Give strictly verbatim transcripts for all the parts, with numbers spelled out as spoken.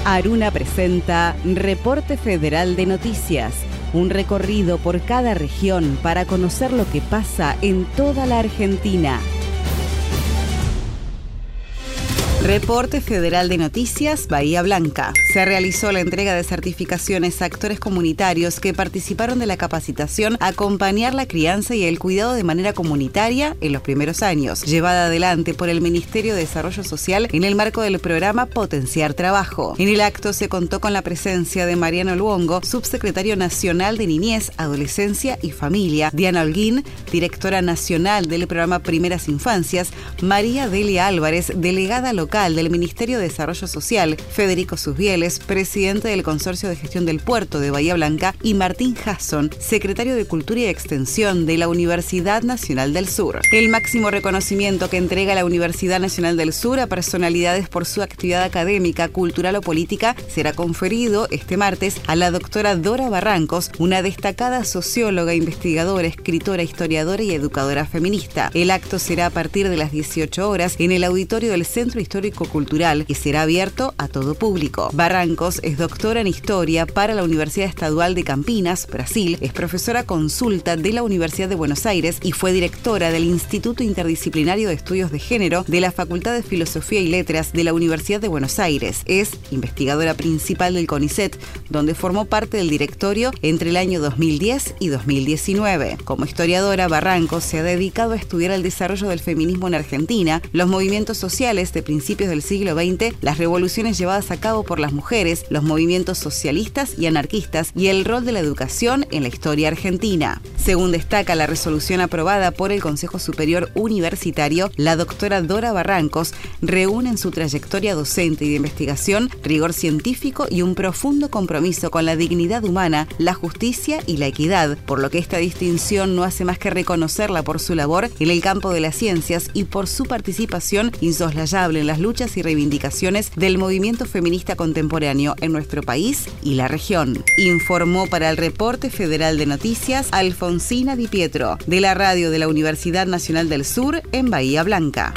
Aruna presenta Reporte Federal de Noticias, un recorrido por cada región para conocer lo que pasa en toda la Argentina. Reporte Federal de Noticias, Bahía Blanca. Se realizó la entrega de certificaciones a actores comunitarios que participaron de la capacitación Acompañar la crianza y el cuidado de manera comunitaria en los primeros años, llevada adelante por el Ministerio de Desarrollo Social en el marco del programa Potenciar Trabajo. En el acto se contó con la presencia de Mariano Luongo, subsecretario nacional de Niñez, Adolescencia y Familia, Diana Holguín, directora nacional del programa Primeras Infancias, María Delia Álvarez, delegada local del Ministerio de Desarrollo Social, Federico Susbieles, presidente del Consorcio de Gestión del Puerto de Bahía Blanca, y Martín Hasson, secretario de Cultura y Extensión de la Universidad Nacional del Sur. El máximo reconocimiento que entrega la Universidad Nacional del Sur a personalidades por su actividad académica, cultural o política será conferido este martes a la doctora Dora Barrancos, una destacada socióloga, investigadora, escritora, historiadora y educadora feminista. El acto será a partir de las dieciocho horas en el auditorio del Centro Histórico Cultural, que será abierto a todo público. Barrancos es doctora en Historia para la Universidad Estadual de Campinas, Brasil, es profesora consulta de la Universidad de Buenos Aires y fue directora del Instituto Interdisciplinario de Estudios de Género de la Facultad de Filosofía y Letras de la Universidad de Buenos Aires. Es investigadora principal del CONICET, donde formó parte del directorio entre el año dos mil diez y dos mil diecinueve. Como historiadora, Barrancos se ha dedicado a estudiar el desarrollo del feminismo en Argentina, los movimientos sociales de principios del siglo veinte, las revoluciones llevadas a cabo por las mujeres, los movimientos socialistas y anarquistas y el rol de la educación en la historia argentina. Según destaca la resolución aprobada por el Consejo Superior Universitario, la doctora Dora Barrancos reúne en su trayectoria docente y de investigación rigor científico y un profundo compromiso con la dignidad humana, la justicia y la equidad, por lo que esta distinción no hace más que reconocerla por su labor en el campo de las ciencias y por su participación insoslayable en las luchas y reivindicaciones del movimiento feminista contemporáneo en nuestro país y la región. Informó para el Reporte Federal de Noticias Alfonsina Di Pietro, de la radio de la Universidad Nacional del Sur en Bahía Blanca.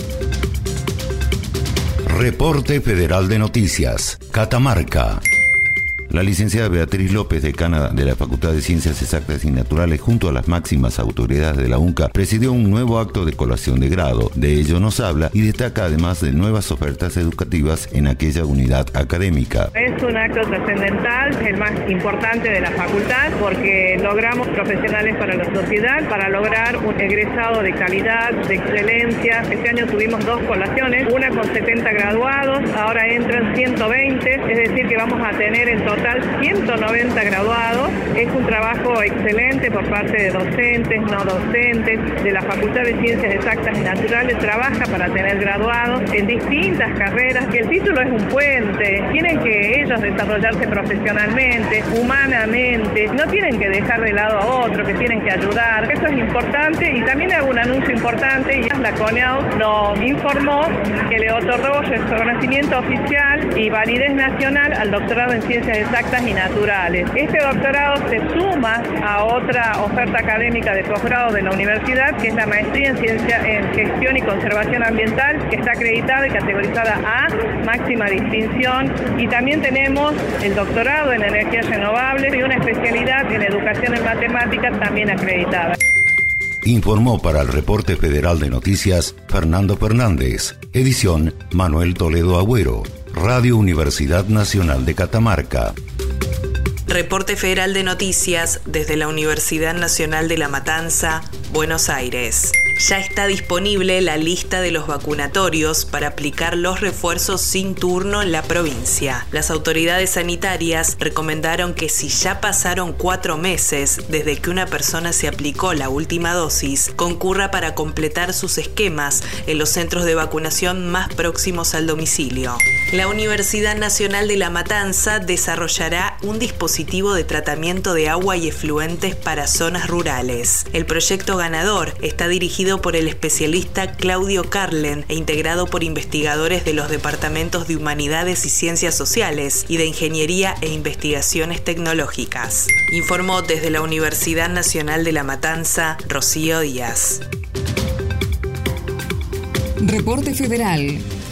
Reporte Federal de Noticias, Catamarca. La licenciada Beatriz López, decana de la Facultad de Ciencias Exactas y Naturales, junto a las máximas autoridades de la UNCA, presidió un nuevo acto de colación de grado. De ello nos habla y destaca además de nuevas ofertas educativas en aquella unidad académica. Es un acto trascendental, el más importante de la facultad, porque logramos profesionales para la sociedad, para lograr un egresado de calidad, de excelencia. Este año tuvimos dos colaciones, una con setenta graduados, ahora entran ciento veinte, es decir que vamos a tener en total ciento noventa graduados. Es un trabajo excelente por parte de docentes, no docentes, de la Facultad de Ciencias Exactas y Naturales. Trabaja para tener graduados en distintas carreras, que el título es un puente. Tienen que ellos desarrollarse profesionalmente, humanamente, no tienen que dejar de lado a otro, que tienen que ayudar. Eso es importante. Y también hago un anuncio importante, y la CONEAU nos informó que le otorgó su reconocimiento oficial y validez nacional al doctorado en Ciencias Exactas y Naturales. Este doctorado se suma a otra oferta académica de posgrado de la universidad, que es la maestría en Ciencia en Gestión y Conservación Ambiental, que está acreditada y categorizada A, máxima distinción. Y también tenemos el doctorado en Energías Renovables y una especialidad en Educación en Matemáticas también acreditada. Informó para el Reporte Federal de Noticias Fernando Fernández. Edición Manuel Toledo Agüero. Radio Universidad Nacional de Catamarca. Reporte Federal de Noticias desde la Universidad Nacional de La Matanza, Buenos Aires. Ya está disponible la lista de los vacunatorios para aplicar los refuerzos sin turno en la provincia. Las autoridades sanitarias recomendaron que si ya pasaron cuatro meses desde que una persona se aplicó la última dosis, concurra para completar sus esquemas en los centros de vacunación más próximos al domicilio. La Universidad Nacional de La Matanza desarrollará un dispositivo de tratamiento de agua y efluentes para zonas rurales. El proyecto ganador está dirigido por el especialista Claudio Carlen e integrado por investigadores de los departamentos de Humanidades y Ciencias Sociales y de Ingeniería e Investigaciones Tecnológicas. Informó desde la Universidad Nacional de La Matanza, Rocío Díaz. Reporte Federal.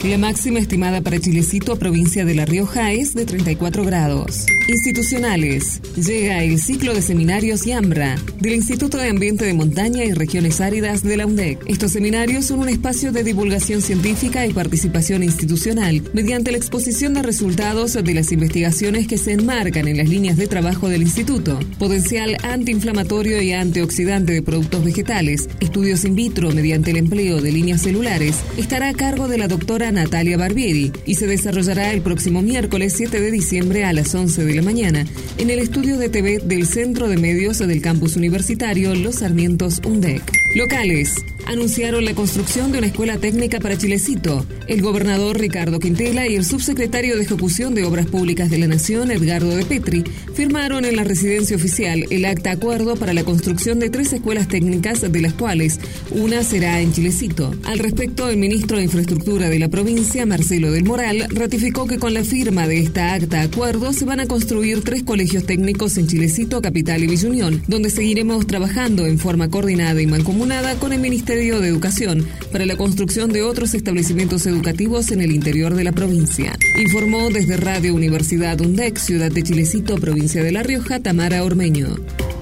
La máxima estimada para Chilecito, provincia de La Rioja, es de treinta y cuatro grados. Institucionales. Llega el ciclo de seminarios YAMBRA del Instituto de Ambiente de Montaña y Regiones Áridas de la U N D E C. Estos seminarios son un espacio de divulgación científica y participación institucional mediante la exposición de resultados de las investigaciones que se enmarcan en las líneas de trabajo del instituto. Potencial antiinflamatorio y antioxidante de productos vegetales, estudios in vitro mediante el empleo de líneas celulares, estará a cargo de la doctora Natalia Barbieri y se desarrollará el próximo miércoles siete de diciembre a las once de la mañana en el estudio de T V del Centro de Medios del Campus Universitario Los Sarmientos U N D E C. Locales. Anunciaron la construcción de una escuela técnica para Chilecito. El gobernador Ricardo Quintela y el subsecretario de Ejecución de Obras Públicas de la Nación, Edgardo de Petri, firmaron en la residencia oficial el acta acuerdo para la construcción de tres escuelas técnicas, de las cuales una será en Chilecito. Al respecto, el ministro de Infraestructura de la provincia, Marcelo del Moral, ratificó que con la firma de esta acta acuerdo se van a construir tres colegios técnicos en Chilecito, Capital y Villa Unión, donde seguiremos trabajando en forma coordinada y mancomunada con el Ministerio de Educación para la construcción de otros establecimientos educativos en el interior de la provincia. Informó desde Radio Universidad U N D E C, Ciudad de Chilecito, provincia de La Rioja, Tamara Ormeño.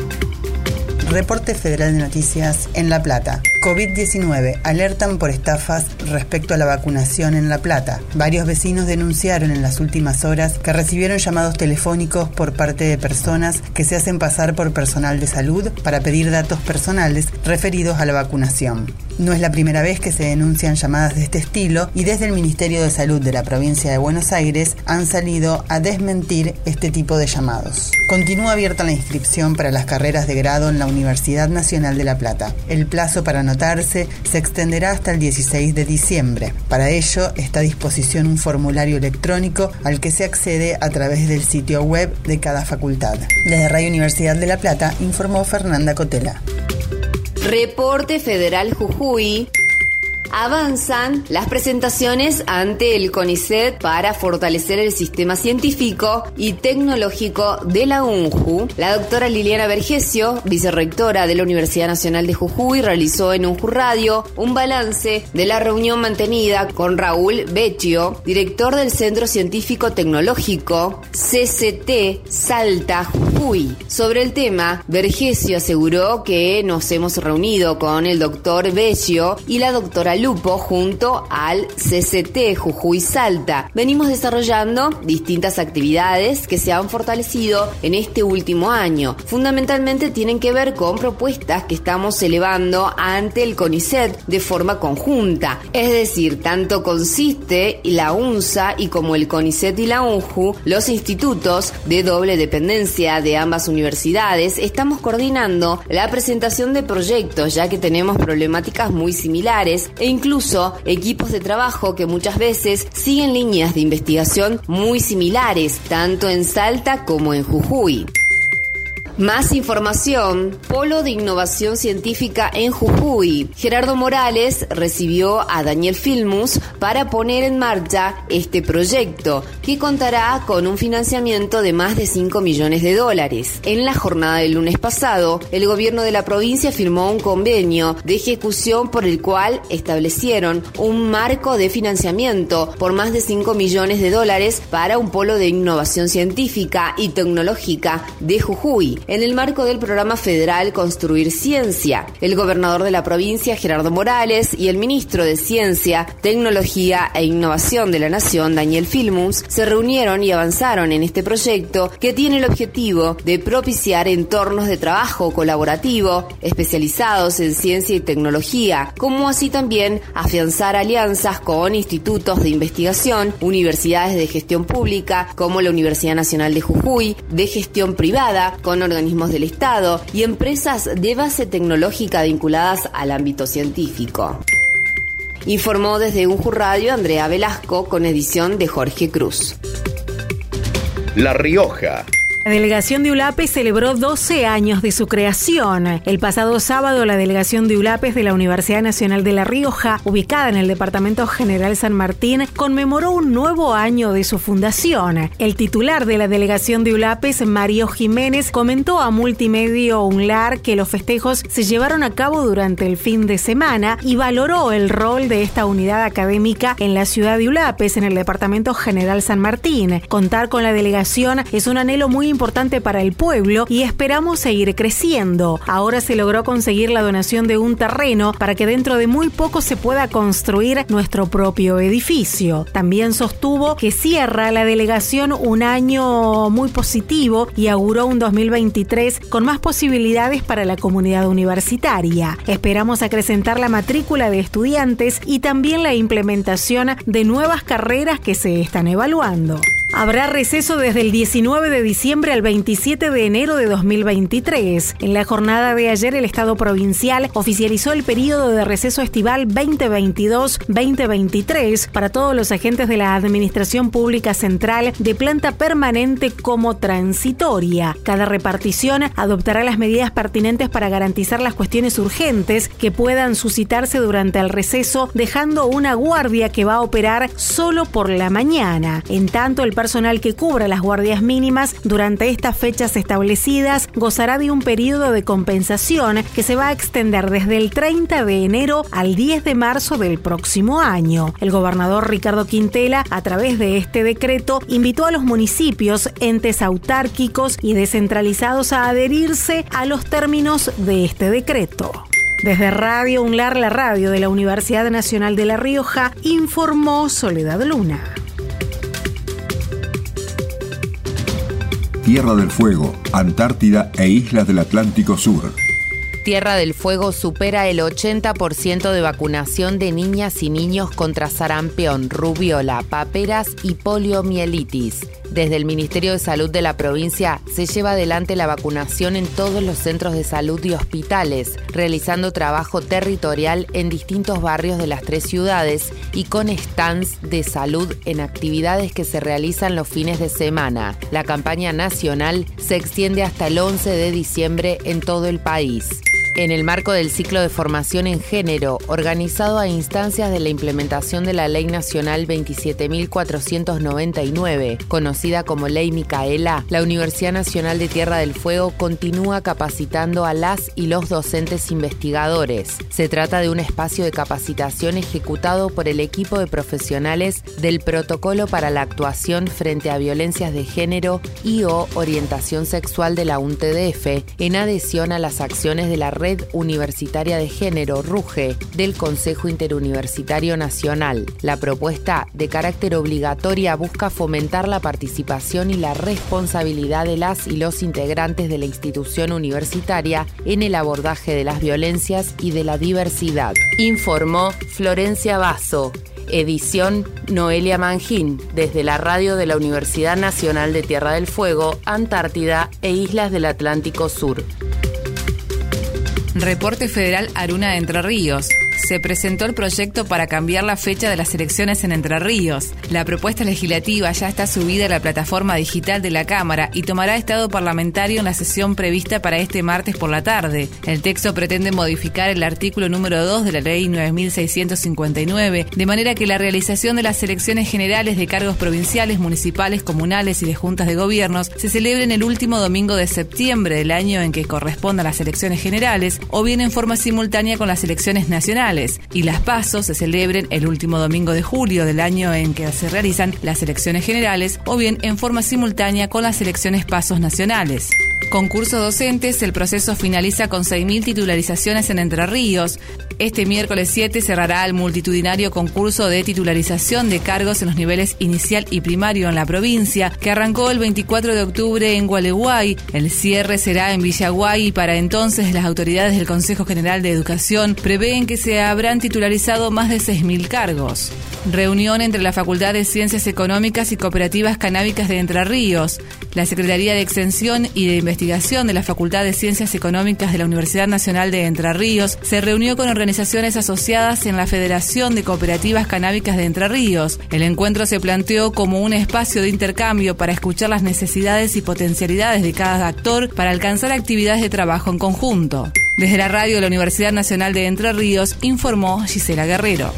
Reporte Federal de Noticias en La Plata. COVID diecinueve. Alertan por estafas respecto a la vacunación en La Plata. Varios vecinos denunciaron en las últimas horas que recibieron llamados telefónicos por parte de personas que se hacen pasar por personal de salud para pedir datos personales referidos a la vacunación. No es la primera vez que se denuncian llamadas de este estilo y desde el Ministerio de Salud de la provincia de Buenos Aires han salido a desmentir este tipo de llamados. Continúa abierta la inscripción para las carreras de grado en la Universidad Nacional de La Plata. El plazo para anotarse se extenderá hasta el dieciséis de diciembre. Para ello está a disposición un formulario electrónico al que se accede a través del sitio web de cada facultad. Desde Radio Universidad de La Plata informó Fernanda Cotela. Reporte Federal Jujuy. Avanzan las presentaciones ante el CONICET para fortalecer el sistema científico y tecnológico de la U N J U. La doctora Liliana Vergesio, vicerrectora de la Universidad Nacional de Jujuy, realizó en U N J U Radio un balance de la reunión mantenida con Raúl Vecchio, director del Centro Científico Tecnológico C C T Salta Jujuy. Sobre el tema, Vergesio aseguró que nos hemos reunido con el doctor Vecchio y la doctora Lupo junto al C C T Jujuy Salta. Venimos desarrollando distintas actividades que se han fortalecido en este último año. Fundamentalmente tienen que ver con propuestas que estamos elevando ante el CONICET de forma conjunta. Es decir, tanto consiste la UNSA y como el CONICET y la U N J U, los institutos de doble dependencia de ambas universidades, estamos coordinando la presentación de proyectos, ya que tenemos problemáticas muy similares e incluso equipos de trabajo que muchas veces siguen líneas de investigación muy similares, tanto en Salta como en Jujuy. Más información. Polo de Innovación Científica en Jujuy. Gerardo Morales recibió a Daniel Filmus para poner en marcha este proyecto, que contará con un financiamiento de más de cinco millones de dólares. En la jornada del lunes pasado, el gobierno de la provincia firmó un convenio de ejecución por el cual establecieron un marco de financiamiento por más de cinco millones de dólares para un polo de innovación científica y tecnológica de Jujuy, en el marco del programa federal Construir Ciencia. El gobernador de la provincia, Gerardo Morales, y el ministro de Ciencia, Tecnología e Innovación de la Nación, Daniel Filmus, se reunieron y avanzaron en este proyecto que tiene el objetivo de propiciar entornos de trabajo colaborativo especializados en ciencia y tecnología, como así también afianzar alianzas con institutos de investigación, universidades de gestión pública, como la Universidad Nacional de Jujuy, de gestión privada, con organismos del Estado y empresas de base tecnológica vinculadas al ámbito científico. Informó desde U N J U Radio Andrea Velasco con edición de Jorge Cruz. La Rioja. La delegación de ULAPES celebró doce años de su creación. El pasado sábado, la delegación de ULAPES de la Universidad Nacional de La Rioja, ubicada en el Departamento General San Martín, conmemoró un nuevo año de su fundación. El titular de la delegación de ULAPES, Mario Jiménez, comentó a Multimedio UNLAR que los festejos se llevaron a cabo durante el fin de semana y valoró el rol de esta unidad académica en la ciudad de ULAPES, en el Departamento General San Martín. Contar con la delegación es un anhelo muy importante para el pueblo y esperamos seguir creciendo. Ahora se logró conseguir la donación de un terreno para que dentro de muy poco se pueda construir nuestro propio edificio. También sostuvo que cierra la delegación un año muy positivo y auguró un dos mil veintitrés con más posibilidades para la comunidad universitaria. Esperamos acrecentar la matrícula de estudiantes y también la implementación de nuevas carreras que se están evaluando. Habrá receso desde el diecinueve de diciembre al veintisiete de enero de dos mil veintitrés. En la jornada de ayer, el Estado provincial oficializó el periodo de receso estival veinte veintidós veinte veintitrés para todos los agentes de la Administración Pública Central de planta permanente como transitoria. Cada repartición adoptará las medidas pertinentes para garantizar las cuestiones urgentes que puedan suscitarse durante el receso, dejando una guardia que va a operar solo por la mañana. En tanto, el personal que cubra las guardias mínimas durante estas fechas establecidas gozará de un periodo de compensación que se va a extender desde el treinta de enero al diez de marzo del próximo año. El gobernador Ricardo Quintela, a través de este decreto, invitó a los municipios, entes autárquicos y descentralizados a adherirse a los términos de este decreto. Desde Radio UNLAR, la radio de la Universidad Nacional de La Rioja, informó Soledad Luna. Tierra del Fuego, Antártida e islas del Atlántico Sur. Tierra del Fuego supera el ochenta por ciento de vacunación de niñas y niños contra sarampión, rubiola, paperas y poliomielitis. Desde el Ministerio de Salud de la provincia se lleva adelante la vacunación en todos los centros de salud y hospitales, realizando trabajo territorial en distintos barrios de las tres ciudades y con stands de salud en actividades que se realizan los fines de semana. La campaña nacional se extiende hasta el once de diciembre en todo el país. En el marco del ciclo de formación en género, organizado a instancias de la implementación de la Ley Nacional veintisiete mil cuatrocientos noventa y nueve, conocida como Ley Micaela, la Universidad Nacional de Tierra del Fuego continúa capacitando a las y los docentes investigadores. Se trata de un espacio de capacitación ejecutado por el equipo de profesionales del Protocolo para la Actuación frente a Violencias de Género y o Orientación Sexual de la U N T D F, en adhesión a las acciones de la Red Universitaria de Género, RUGE, del Consejo Interuniversitario Nacional. La propuesta, de carácter obligatoria, busca fomentar la participación y la responsabilidad de las y los integrantes de la institución universitaria en el abordaje de las violencias y de la diversidad. Informó Florencia Basso. Edición Noelia Mangín, desde la radio de la Universidad Nacional de Tierra del Fuego, Antártida e Islas del Atlántico Sur. Reporte Federal Aruna de Entre Ríos. Se presentó el proyecto para cambiar la fecha de las elecciones en Entre Ríos. La propuesta legislativa ya está subida a la plataforma digital de la Cámara y tomará estado parlamentario en la sesión prevista para este martes por la tarde. El texto pretende modificar el artículo número dos de la Ley nueve mil seiscientos cincuenta y nueve, de manera que la realización de las elecciones generales de cargos provinciales, municipales, comunales y de juntas de gobiernos se celebren el último domingo de septiembre del año en que correspondan las elecciones generales, o bien en forma simultánea con las elecciones nacionales, y las PASO se celebren el último domingo de julio del año en que se realizan las elecciones generales, o bien en forma simultánea con las elecciones PASO nacionales. Concurso docentes, el proceso finaliza con seis mil titularizaciones en Entre Ríos. Este miércoles siete cerrará el multitudinario concurso de titularización de cargos en los niveles inicial y primario en la provincia, que arrancó el veinticuatro de octubre en Gualeguay. El cierre será en Villaguay y para entonces las autoridades del Consejo General de Educación prevén que se habrán titularizado más de seis mil cargos. Reunión entre la Facultad de Ciencias Económicas y Cooperativas Canábicas de Entre Ríos, la Secretaría de Extensión y de Investigación de la Facultad de Ciencias Económicas de la Universidad Nacional de Entre Ríos se reunió con organizaciones asociadas en la Federación de Cooperativas Canábicas de Entre Ríos. El encuentro se planteó como un espacio de intercambio para escuchar las necesidades y potencialidades de cada actor para alcanzar actividades de trabajo en conjunto. Desde la radio de la Universidad Nacional de Entre Ríos informó Gisela Guerrero.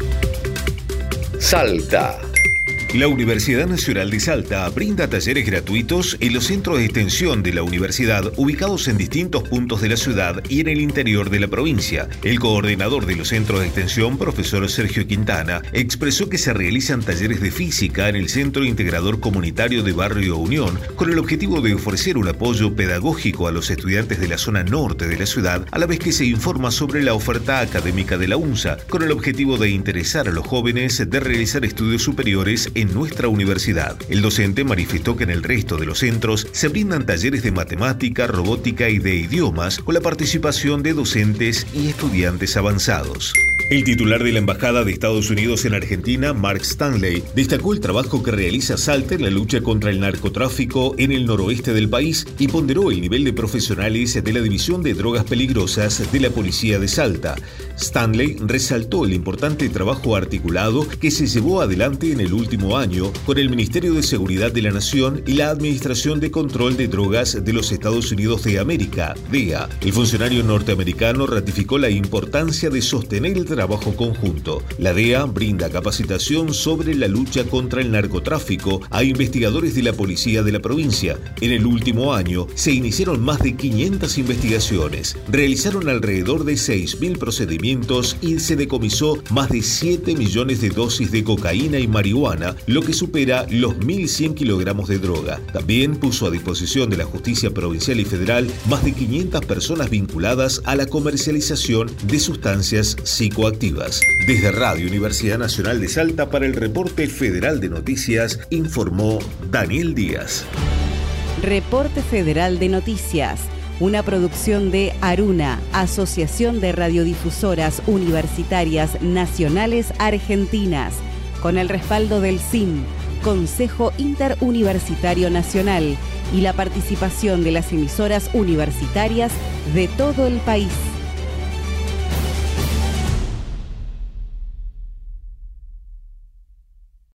Salta. La Universidad Nacional de Salta brinda talleres gratuitos en los centros de extensión de la universidad ubicados en distintos puntos de la ciudad y en el interior de la provincia. El coordinador de los centros de extensión, profesor Sergio Quintana, expresó que se realizan talleres de física en el Centro Integrador Comunitario de Barrio Unión con el objetivo de ofrecer un apoyo pedagógico a los estudiantes de la zona norte de la ciudad, a la vez que se informa sobre la oferta académica de la UNSA, con el objetivo de interesar a los jóvenes de realizar estudios superiores en nuestra universidad. El docente manifestó que en el resto de los centros se brindan talleres de matemática, robótica y de idiomas con la participación de docentes y estudiantes avanzados. El titular de la Embajada de Estados Unidos en Argentina, Mark Stanley, destacó el trabajo que realiza Salta en la lucha contra el narcotráfico en el noroeste del país y ponderó el nivel de profesionales de la División de Drogas Peligrosas de la Policía de Salta. Stanley resaltó el importante trabajo articulado que se llevó adelante en el último año con el Ministerio de Seguridad de la Nación y la Administración de Control de Drogas de los Estados Unidos de América, D E A. El funcionario norteamericano ratificó la importancia de sostener el trabajo conjunto. La D E A brinda capacitación sobre la lucha contra el narcotráfico a investigadores de la policía de la provincia. En el último año se iniciaron más de quinientas investigaciones, realizaron alrededor de seis mil procedimientos y se decomisó más de siete millones de dosis de cocaína y marihuana, lo que supera los mil cien kilogramos de droga. También puso a disposición de la justicia provincial y federal más de quinientas personas vinculadas a la comercialización de sustancias psicoactivas. Desde Radio Universidad Nacional de Salta para el Reporte Federal de Noticias, informó Daniel Díaz. Reporte Federal de Noticias. Una producción de Aruna, Asociación de Radiodifusoras Universitarias Nacionales Argentinas, con el respaldo del C I N, Consejo Interuniversitario Nacional, y la participación de las emisoras universitarias de todo el país.